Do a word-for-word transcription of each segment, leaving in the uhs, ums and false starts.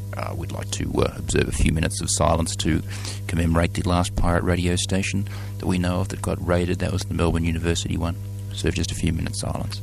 Uh, we'd like to uh, observe a few minutes of silence to commemorate the last pirate radio station that we know of that got raided. That was the Melbourne University one. So just a few minutes silence.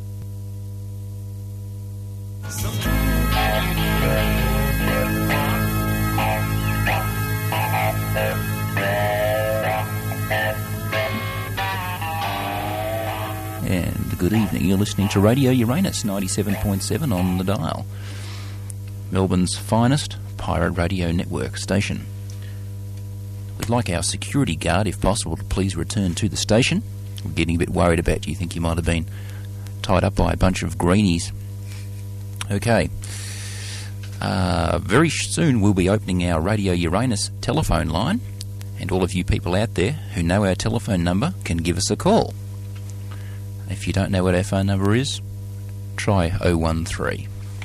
And good evening. You're listening to Radio Uranus ninety-seven point seven on the dial. Melbourne's finest pirate radio network station. We'd like our security guard, if possible, to please return to the station. We're getting a bit worried about you. Think you might have been tied up by a bunch of greenies. Okay. Uh, very soon we'll be opening our Radio Uranus telephone line, and all of you people out there who know our telephone number can give us a call. If you don't know what our phone number is, try oh one three.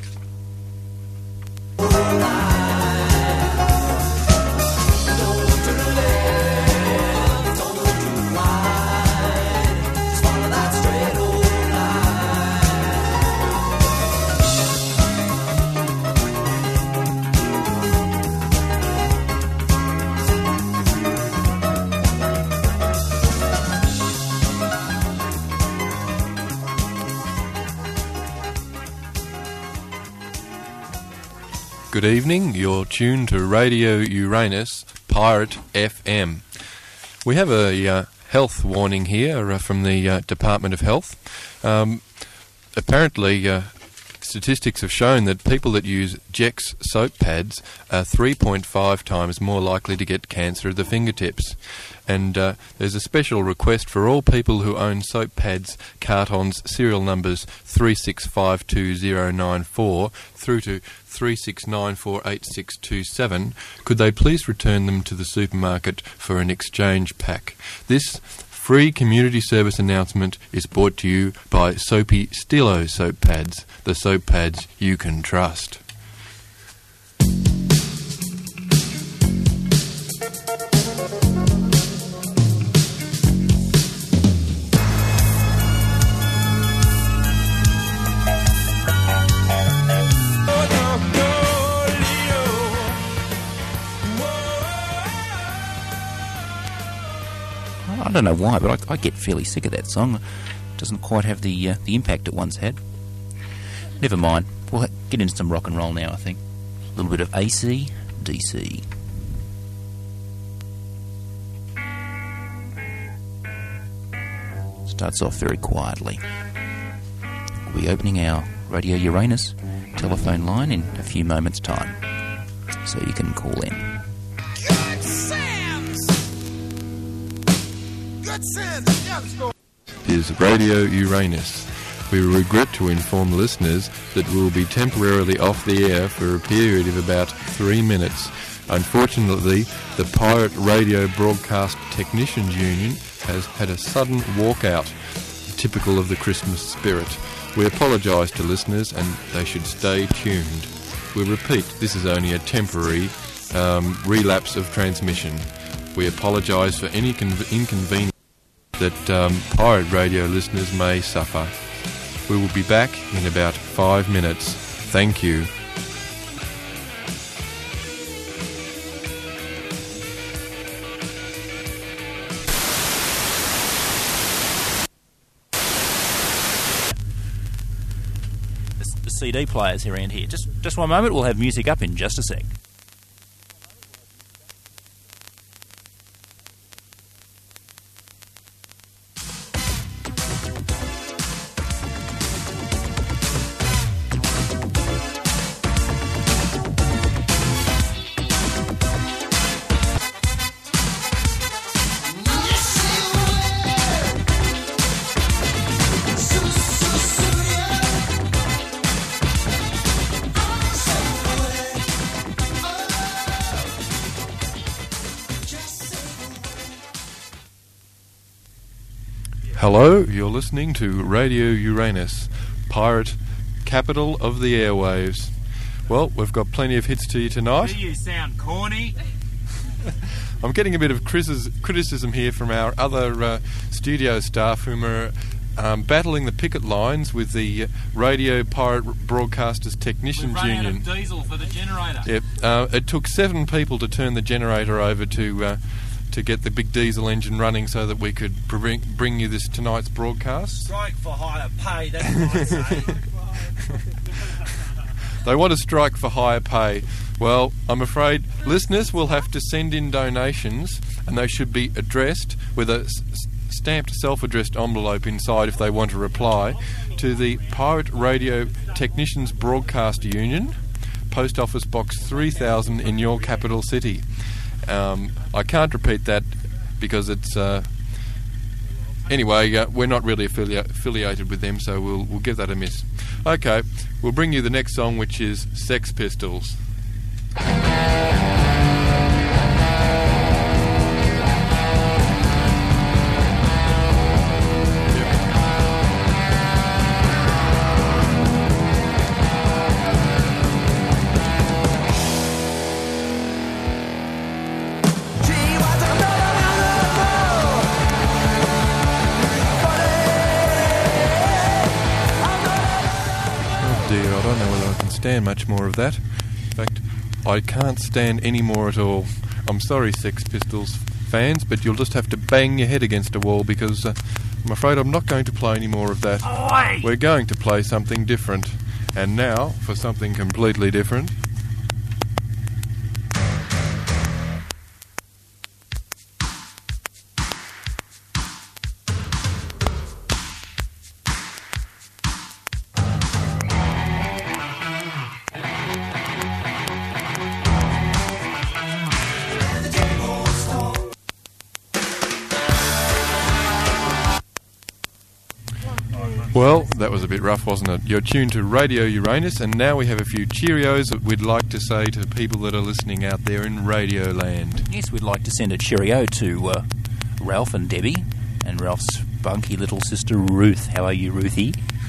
Good evening, you're tuned to Radio Uranus, Pirate F M. We have a uh, health warning here uh, from the uh, Department of Health. Um, apparently, uh, statistics have shown that people that use Jex soap pads are three point five times more likely to get cancer of the fingertips. And uh, there's a special request for all people who own soap pads, cartons, serial numbers three six five two zero nine four through to three six nine four eight six two seven. Could they please return them to the supermarket for an exchange pack? This free community service announcement is brought to you by Soapy Stilo soap pads, the soap pads you can trust. I don't know why, but I, I get fairly sick of that song. It doesn't quite have the uh, the impact it once had. Never mind. We'll ha- get into some rock and roll now, I think. A little bit of A C D C. Starts off very quietly. We'll be opening our Radio Uranus telephone line in a few moments' time, so you can call in. Good Sam's! Good Sam's! Yeah, let's go. Is Radio Uranus. We regret to inform listeners that we will be temporarily off the air for a period of about three minutes. Unfortunately, the Pirate Radio Broadcast Technicians Union has had a sudden walkout, typical of the Christmas spirit. We apologise to listeners and they should stay tuned. We repeat, this is only a temporary um, relapse of transmission. We apologise for any conv- inconvenience that um, Pirate Radio listeners may suffer. We will be back in about five minutes. Thank you. The C D players around here. Just, just one moment. We'll have music up in just a sec. Hello, you're listening to Radio Uranus, pirate capital of the airwaves. Well, we've got plenty of hits to you tonight. Do you sound corny? I'm getting a bit of criticism here from our other uh, studio staff whom are um, battling the picket lines with the uh, Radio Pirate Broadcasters Technicians We've run Union. out of diesel for the generator. Yep. Uh, it took seven people to turn the generator over to uh, to get the big diesel engine running so that we could bring, bring you this tonight's broadcast. Strike for higher pay, that's what I say. They want to strike for higher pay. Well, I'm afraid listeners will have to send in donations, and they should be addressed with a s- stamped self-addressed envelope inside if they want to reply to the Pirate Radio Technicians Broadcaster Union, Post Office Box three thousand in your capital city. Um, I can't repeat that because it's... Uh, anyway, uh, we're not really affili- affiliated with them, so we'll, we'll give that a miss. Okay, we'll bring you the next song, which is Sex Pistols. Stand much more of that. In fact, I can't stand any more at all. I'm sorry, Sex Pistols fans, but you'll just have to bang your head against a wall because uh, I'm afraid I'm not going to play any more of that. Oi! We're going to play something different. And now, for something completely different... Well, that was a bit rough, wasn't it? You're tuned to Radio Uranus, and now we have a few Cheerios that we'd like to say to people that are listening out there in Radio Land. Yes, we'd like to send a cheerio to uh, Ralph and Debbie, and Ralph's spunky little sister Ruth. How are you, Ruthie?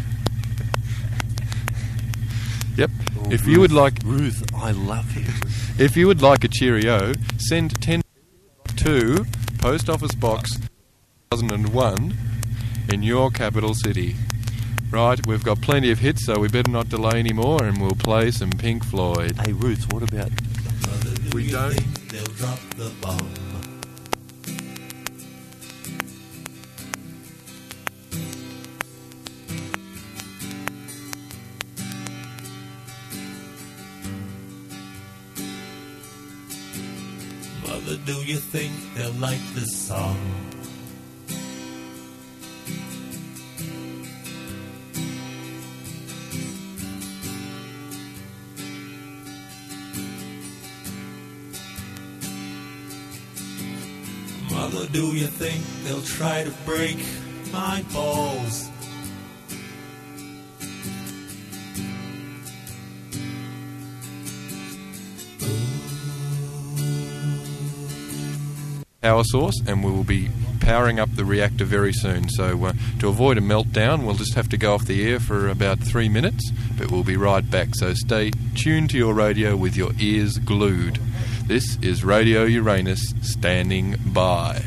Yep. Oh, if Ruth, you would like, Ruth, I love you. if you would like a Cheerio, send ten to Post Office Box two thousand one in your capital city. Right, we've got plenty of hits, so we better not delay any more, and we'll play some Pink Floyd. Hey, Ruth, what about... We don't... They'll drop the bomb. Mother, do you think they'll like this song? Mother, do you think they'll try to break my balls? Power source, and we will be powering up the reactor very soon. So uh, to avoid a meltdown, we'll just have to go off the air for about three minutes, but we'll be right back. So stay tuned to your radio with your ears glued. This is Radio Uranus standing by.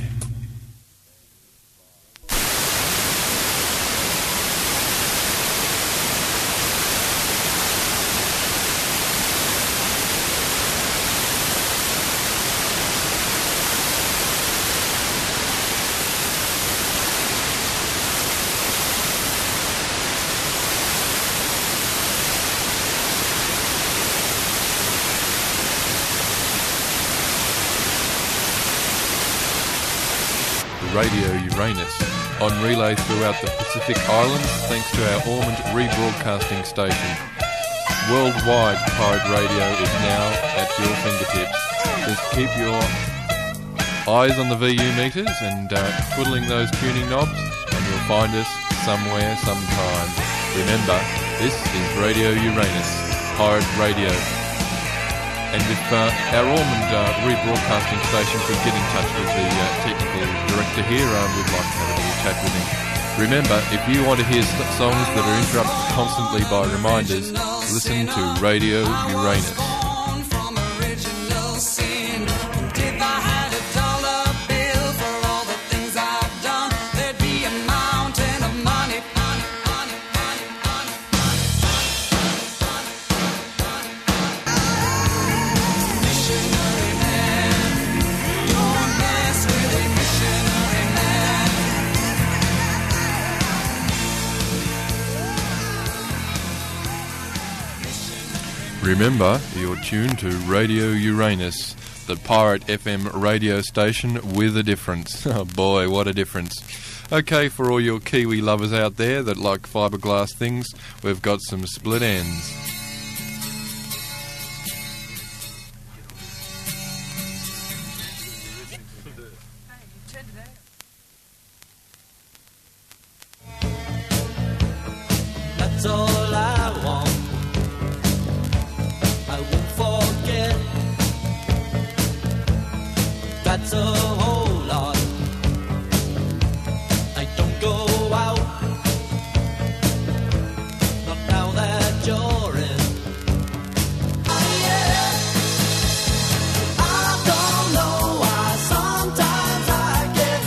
Radio Uranus on relay throughout the Pacific Islands thanks to our Ormond rebroadcasting station. Worldwide Pirate Radio is now at your fingertips. Just keep your eyes on the V U meters and uh, twiddling those tuning knobs and you'll find us somewhere sometime. Remember, this is Radio Uranus, Pirate Radio. And if uh, our Ormond uh, rebroadcasting station could get in touch with the uh, technical director here, um, we'd like to have a little chat with him. Remember, if you want to hear st- songs that are interrupted constantly by reminders, listen to Radio Uranus. Money Remember, you're tuned to Radio Uranus, the Pirate F M radio station with a difference. Oh boy, what a difference. Okay, for all your Kiwi lovers out there that like fiberglass things, we've got some split ends. That's all I want. I won't forget. That's a whole lot. I don't go out. Not now that you're in. Oh, yeah. I don't know why sometimes I get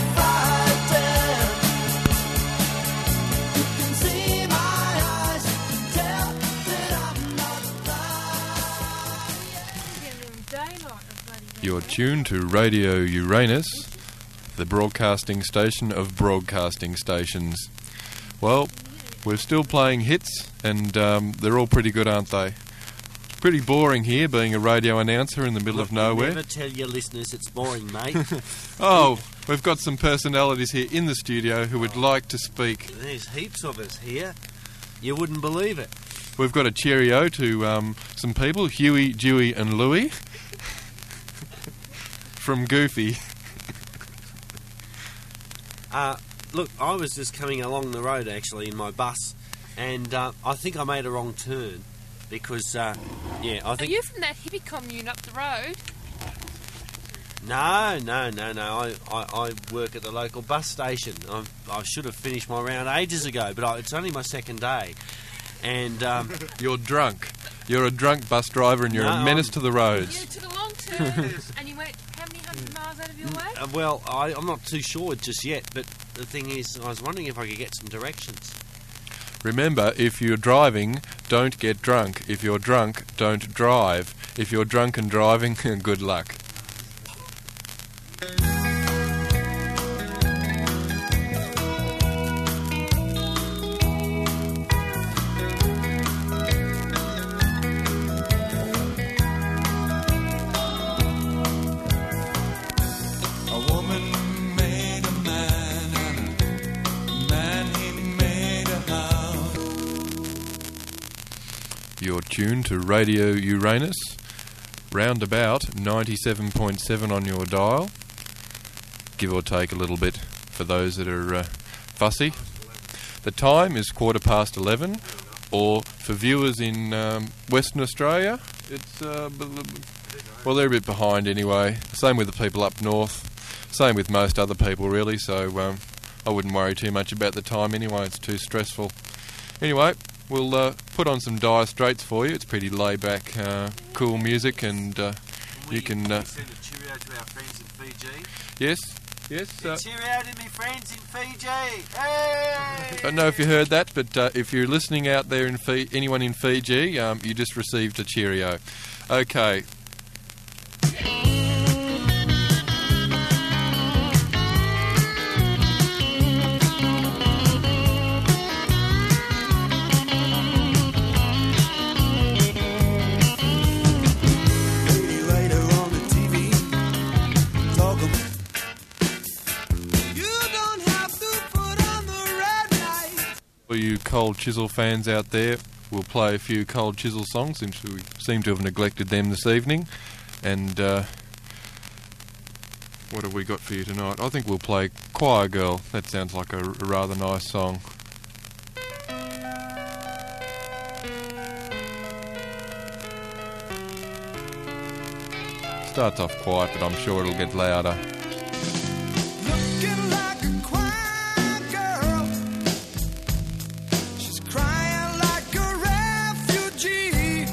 frightened. You can see my eyes, tell that I'm not lying. You're tuned to Radio Uranus, the broadcasting station of broadcasting stations. Well, we're still playing hits, and um, they're all pretty good, aren't they? It's pretty boring here, being a radio announcer in the middle Look, of nowhere. You never tell your listeners it's boring, mate. Oh, we've got some personalities here in the studio who would like to speak. There's heaps of us here. You wouldn't believe it. We've got a cheerio to um, some people, Huey, Dewey and Louie, from Goofy. Uh, look, I was just coming along the road, actually, in my bus, and uh, I think I made a wrong turn, because, uh, yeah, I Are think... you from that hippie commune up the road? No, no, no, no, I, I, I work at the local bus station. I, I should have finished my round ages ago, but I, it's only my second day, and... Um, You're drunk. You're a drunk bus driver and you're No, a menace I'm- to the roads. You took a long turn and you went how many hundred miles out of your way? uh, well, I, I'm not too sure just yet, but the thing is, I was wondering if I could get some directions. Remember, if you're driving, don't get drunk. If you're drunk, don't drive. If you're drunk and driving, good luck. A woman made a man, and a man he made a house. You're tuned to Radio Uranus, roundabout ninety-seven point seven on your dial, give or take a little bit for those that are uh, fussy. The time is quarter past eleven, or for viewers in um, Western Australia, it's, uh, b- b- well, they're a bit behind anyway. Same with the people up north, same with most other people really, so um, I wouldn't worry too much about the time anyway, it's too stressful. Anyway, we'll uh, put on some Dire Straits for you. It's pretty laid-back, uh, cool music, and uh, you can... Uh, send a cheerio to our friends in Fiji. yes, yes. Uh, Cheerio to me friends in Fiji. Hey! I don't know if you heard that, but uh, if you're listening out there, in Fi- anyone in Fiji, um, you just received a cheerio. Okay. Lady writer on the T V, talking. You don't have to put on the red light. For you Cold Chisel fans out there, we'll play a few Cold Chisel songs since we seem to have neglected them this evening. And uh, what have we got for you tonight? I think we'll play Choir Girl. That sounds like a, a rather nice song. Starts off quiet, but I'm sure it'll get louder. Looking like a choir girl. She's crying like a refugee.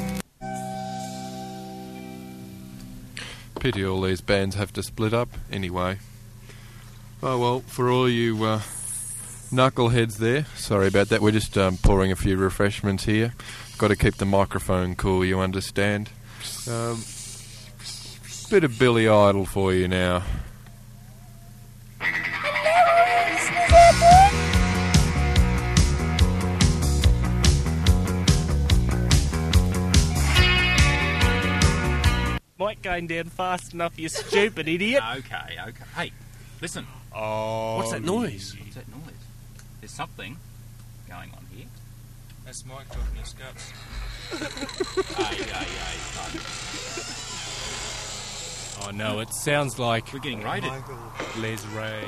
Pity all these bands have to split up. Anyway. Oh well, for all you uh, knuckleheads there, sorry about that. We're just um, pouring a few refreshments here. Got to keep the microphone cool, you understand. Um, bit of Billy Idol for you now. mic going down fast enough, you stupid idiot. Okay, okay. Hey, listen. Oh, What's that noise? What's that noise? There's something going on here. That's Mike talking his guts. Hey, hey, hey. Oh no, it sounds like We're getting raided. Les Ray.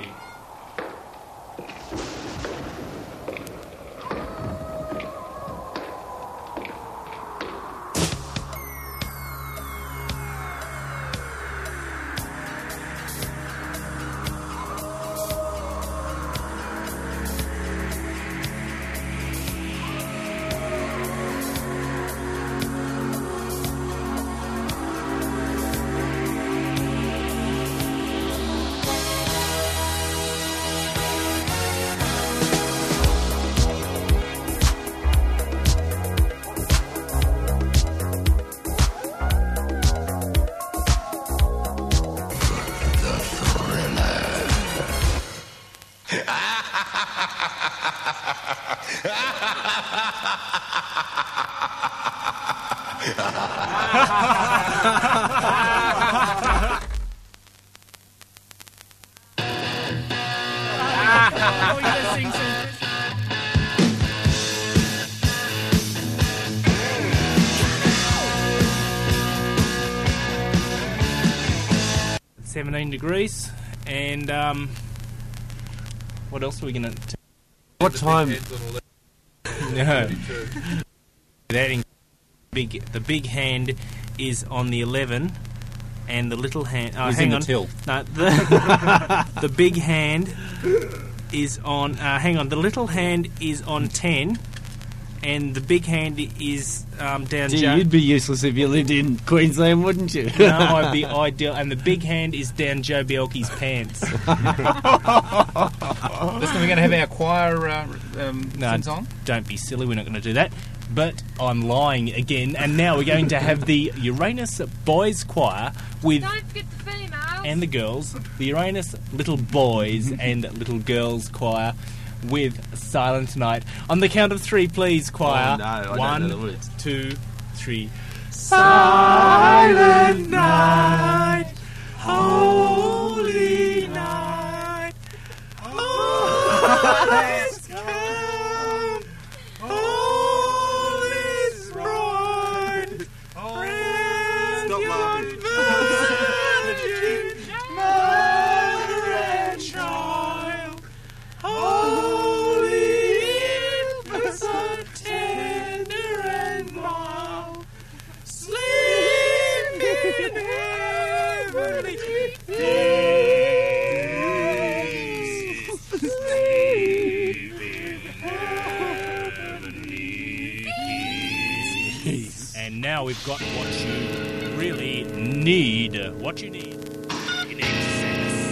Oh, you're gonna sing some seventeen degrees, and um, what else are we going to... What time? No. Adding big, the big hand is on the eleven, and the little hand... Oh, Is hang in the on. till. No, the, the big hand is on... Uh, hang on, the little hand is on ten, and the big hand is um, down... Gee, Joe. you'd be useless if you lived in Queensland, wouldn't you? No, I'd be ideal. And the big hand is down Joe Bielke's pants. Listen, we're going to have our choir uh, um, No, things on. don't be silly, we're not going to do that. But I'm lying again, and now we're going to have the Uranus Boys Choir with... Don't forget the females. and the girls, the Uranus Little Boys and Little Girls Choir with Silent Night. On the count of three, please, choir. Oh, no, I don't One, know the words. two, three. Silent night, holy night, all is calm, all is bright, friend, young virgin, mother and child, holy infant, so tender and mild, sleep in heavenly peace. Sleep in heavenly peace. And now we've got what you really need. What you need in excess.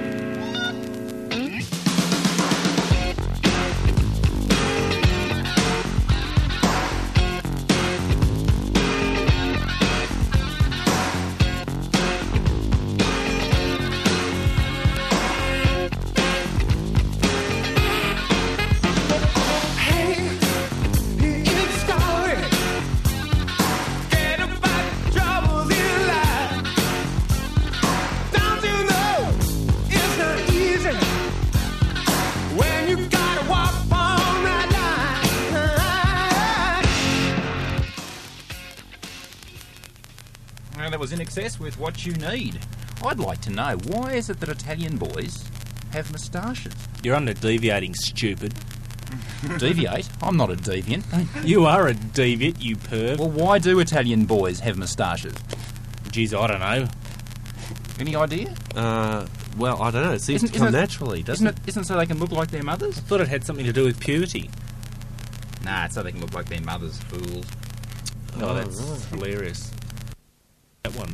Well, that was In Excess with What You Need. I'd like to know, why is it that Italian boys have moustaches? You're under deviating, stupid. Deviate? I'm not a deviant. You are a deviant, you perv. Well, why do Italian boys have moustaches? Geez, I don't know. Any idea? Uh, well, I don't know. It seems Isn't- to come isn't it- naturally, doesn't Isn't it? Isn't it so they can look like their mothers? I thought it had something to do with puberty. Nah, it's so they can look like their mothers, fools. Oh, that's hilarious. That one.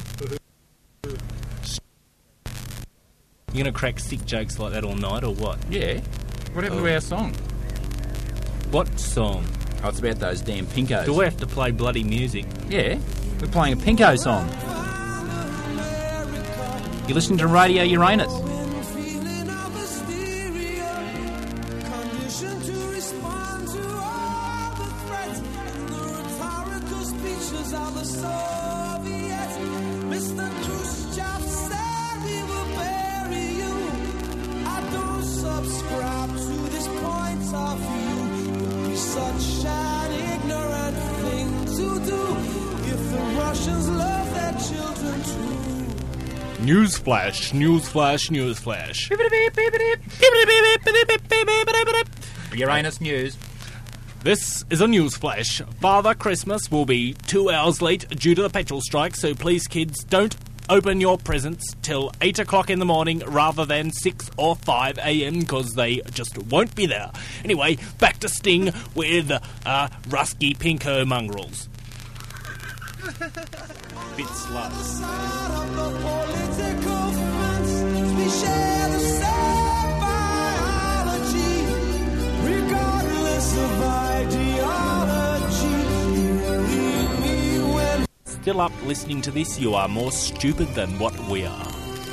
You gonna crack sick jokes like that all night, or what? Yeah. What happened Oh. to our song? What song? Oh, it's about those damn pinkos. Do we have to play bloody music? Yeah. We're playing a pinko song. You're listening to Radio Uranus. Of the Soviets Mister Khrushchev said we will bury you. I don't subscribe to this point of view. It'd be such an ignorant thing to do if the Russians love their children too. Newsflash, newsflash, newsflash. Uranus News. This is a newsflash. Father Christmas will be two hours late due to the petrol strike, so please, kids, don't open your presents till eight o'clock in the morning rather than six or five a.m. because they just won't be there. Anyway, back to Sting with uh, Rusky Pinko Mongrels. Bit slow. Side of the political fence, we share the same biology, regardless of ideology. Believe me when Still up listening to this, you are more stupid than what we are.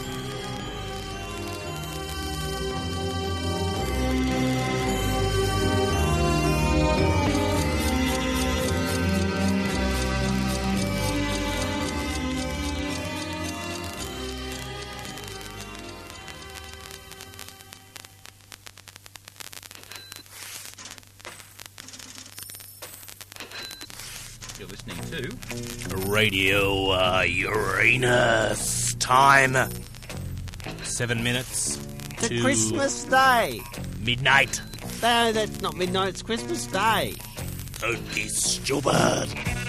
You're listening to Radio uh, Uranus time. Seven minutes The to Christmas Day. midnight. No, that's not midnight. It's Christmas Day. Don't be stupid.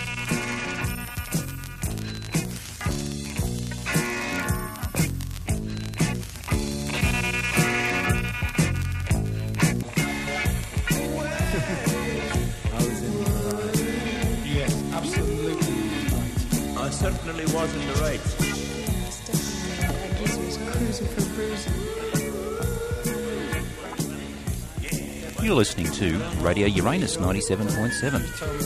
Yes, absolutely right. I certainly was in the right. You're listening to Radio Uranus ninety-seven point seven.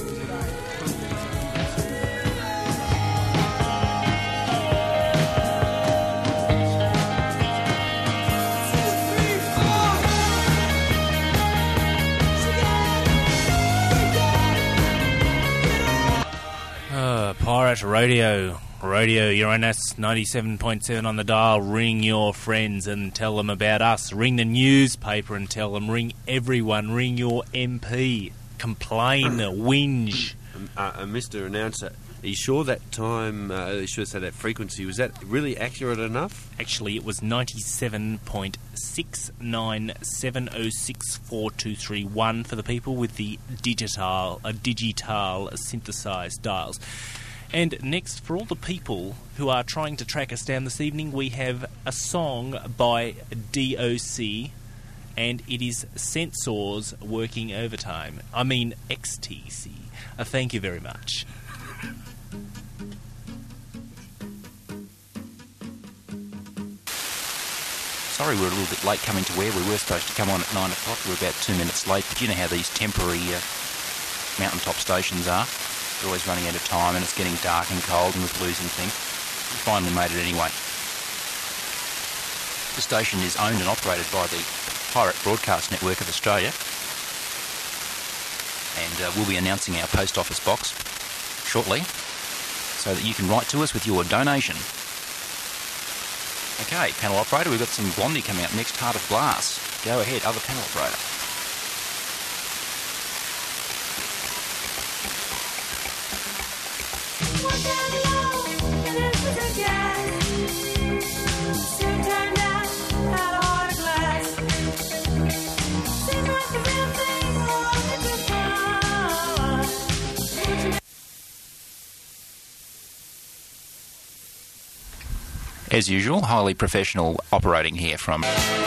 Uh, Pirate Radio. Radio Uranus ninety-seven point seven on the dial. Ring your friends and tell them about us. Ring the newspaper and tell them. Ring everyone. Ring your M P. Complain. Whinge. Um, uh, uh, Mister Announcer, are you sure that time, uh, are you sure say that frequency, was that really accurate enough? Actually, it was ninety-seven point six nine seven oh six four two three one for the people with the digital, uh, digital synthesized dials. And next, for all the people who are trying to track us down this evening, we have a song by D O C, and it is Sensors Working Overtime. I mean X T C. Uh, thank you very much. Sorry we're a little bit late coming to where we were supposed to come on at nine o'clock. We're about two minutes late, but you know how these temporary uh, mountaintop stations are. They're always running out of time and it's getting dark and cold and we're losing things. We finally made it anyway. The station is owned and operated by the Pirate Broadcast Network of Australia, and uh, we'll be announcing our post office box shortly so that you can write to us with your donation. Okay, panel operator, we've got some Blondie coming up next, Heart of Glass. Go ahead, other panel operator. As usual, highly professional operating here from...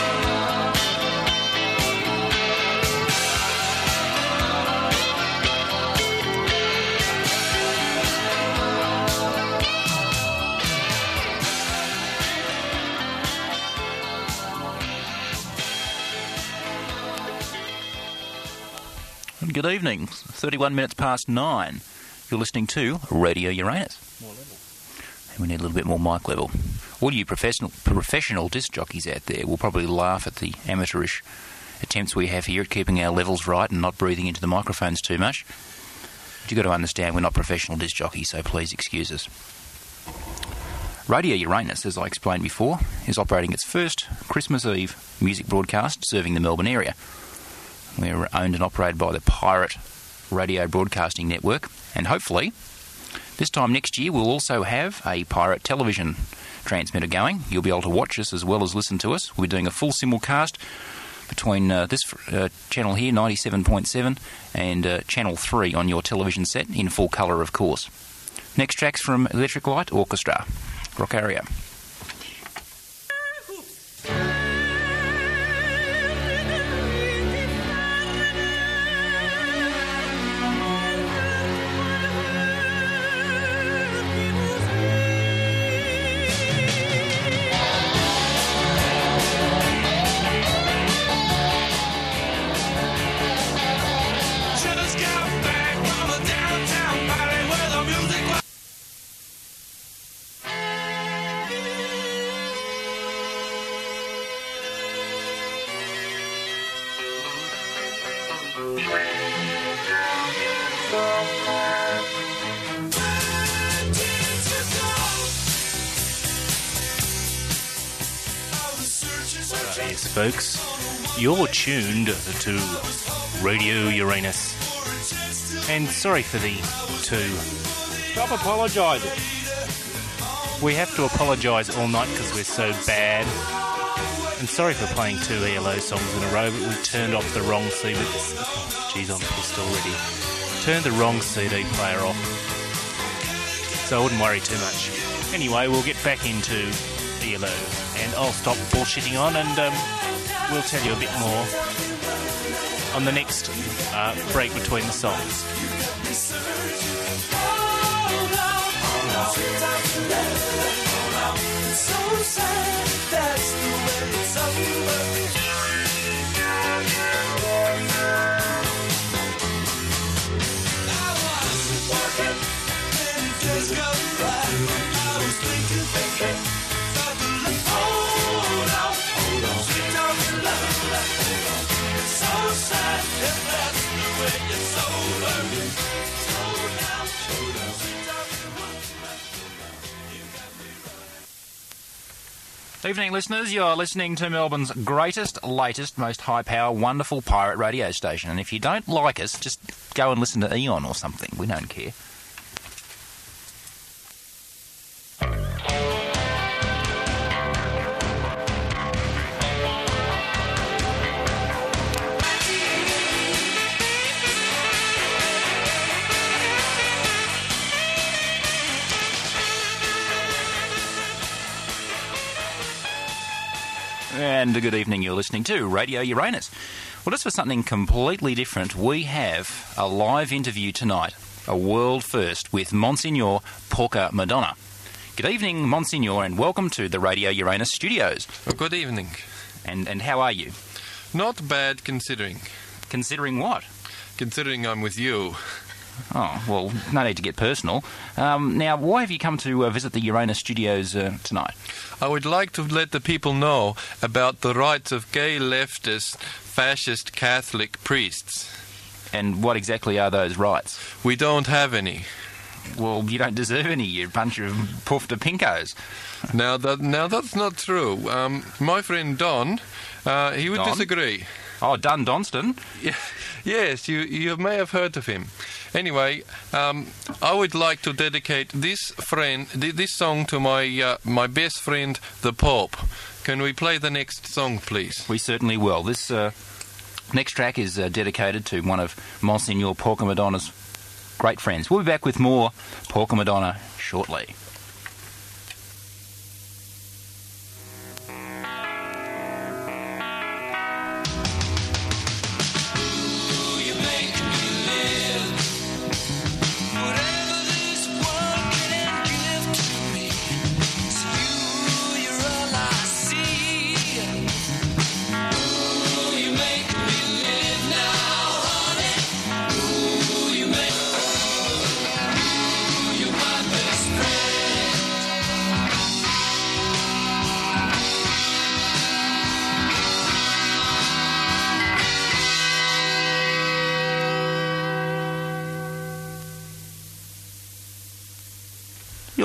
Good evening, thirty-one minutes past nine. You're listening to Radio Uranus. More level. And we need a little bit more mic level. All you professional professional disc jockeys out there will probably laugh at the amateurish attempts we have here at keeping our levels right and not breathing into the microphones too much. But you've got to understand we're not professional disc jockeys, so please excuse us. Radio Uranus, as I explained before, is operating its first Christmas Eve music broadcast serving the Melbourne area. We're owned and operated by the Pirate Radio Broadcasting Network, and hopefully this time next year we'll also have a Pirate television transmitter going. You'll be able to watch us as well as listen to us. We're doing a full simulcast between uh, this uh, channel here, ninety-seven point seven, and uh, channel three on your television set, in full colour, of course. Next track's from Electric Light Orchestra, Rockaria. Yes, folks, you're tuned to Radio Uranus. And sorry for the two. Stop apologising. We have to apologise all night because we're so bad. And sorry for playing two E L O songs in a row, but we turned off the wrong C D. Oh, geez, I'm pissed already. Turned the wrong C D player off. So I wouldn't worry too much. Anyway, we'll get back into E L O. And I'll stop bullshitting on, and um, we'll tell you a bit more on the next uh, break between the songs. Evening, listeners. You're listening to Melbourne's greatest, latest, most high-power, wonderful pirate radio station. And if you don't like us, just go and listen to Eon or something. We don't care. And a good evening, you're listening to Radio Uranus. Well, just for something completely different, we have a live interview tonight, a world first, with Monsignor Porca Madonna. Good evening, Monsignor, and welcome to the Radio Uranus studios. Well, good evening. And and how are you? Not bad, considering. Considering what? Considering I'm with you. Oh, well, no need to get personal. Um, now, why have you come to uh, visit the Uranus studios uh, tonight? I would like to let the people know about the rights of gay, leftist, fascist Catholic priests. And what exactly are those rights? We don't have any. Well, you don't deserve any, you bunch of puffed pinkos. Now, that, now that's not true. Um, my friend Don, uh, he would Don? disagree. Oh, Dun Donston? Yeah, yes, you, you may have heard of him. Anyway, um, I would like to dedicate this friend, this song to my uh, my best friend, the Pope. Can we play the next song, please? We certainly will. This uh, next track is uh, dedicated to one of Monsignor Porca Madonna's great friends. We'll be back with more Porca Madonna shortly. You're my best friend.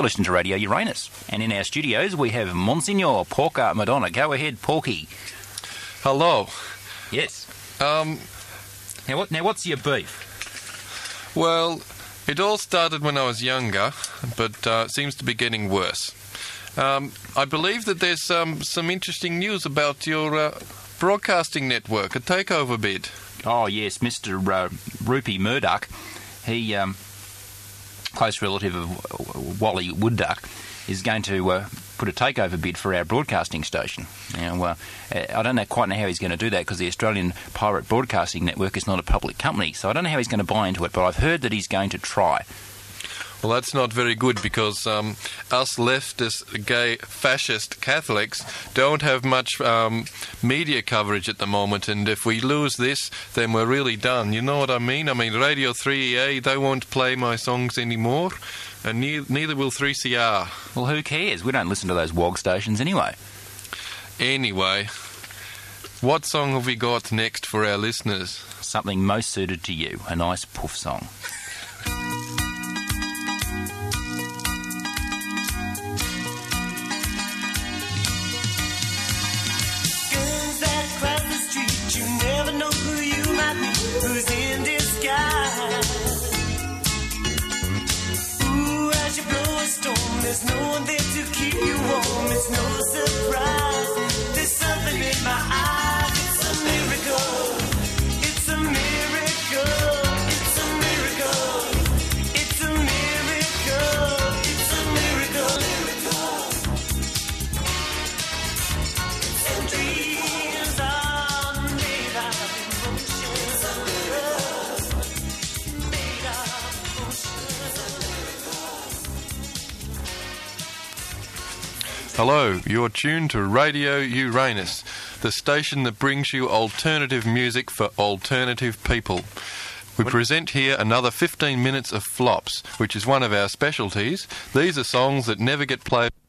listening to Radio Uranus. And in our studios, we have Monsignor Porca Madonna. Go ahead, Porky. Hello. Yes. Um, now, what, now, what's your beef? Well, it all started when I was younger, but uh, seems to be getting worse. Um, I believe that there's um, some interesting news about your uh, broadcasting network, a takeover bid. Oh, yes, Mister Uh, Rupert Murdoch. He, um, close relative of Wally Woodduck, is going to uh, put a takeover bid for our broadcasting station. Now, uh, I don't know quite know how he's going to do that because the Australian Pirate Broadcasting Network is not a public company, so I don't know how he's going to buy into it, but I've heard that he's going to try. Well, that's not very good because um, us leftist, gay, fascist Catholics don't have much um, media coverage at the moment, and if we lose this, then we're really done. You know what I mean? I mean, Radio three E A, they won't play my songs anymore, and ne- neither will three C R. Well, who cares? We don't listen to those W O G stations anyway. Anyway, what song have we got next for our listeners? Something most suited to you, a nice poof song. Who's in disguise? Ooh, as you blow a storm, there's no one there to keep you warm. It's no surprise. There's something in my eyes. It's a miracle. It's a miracle. It's a miracle. It's a miracle. It's a miracle. And dreams are made out of emotion. Hello, you're tuned to Radio Uranus, the station that brings you alternative music for alternative people. We present here another fifteen minutes of flops, which is one of our specialties. These are songs that never get played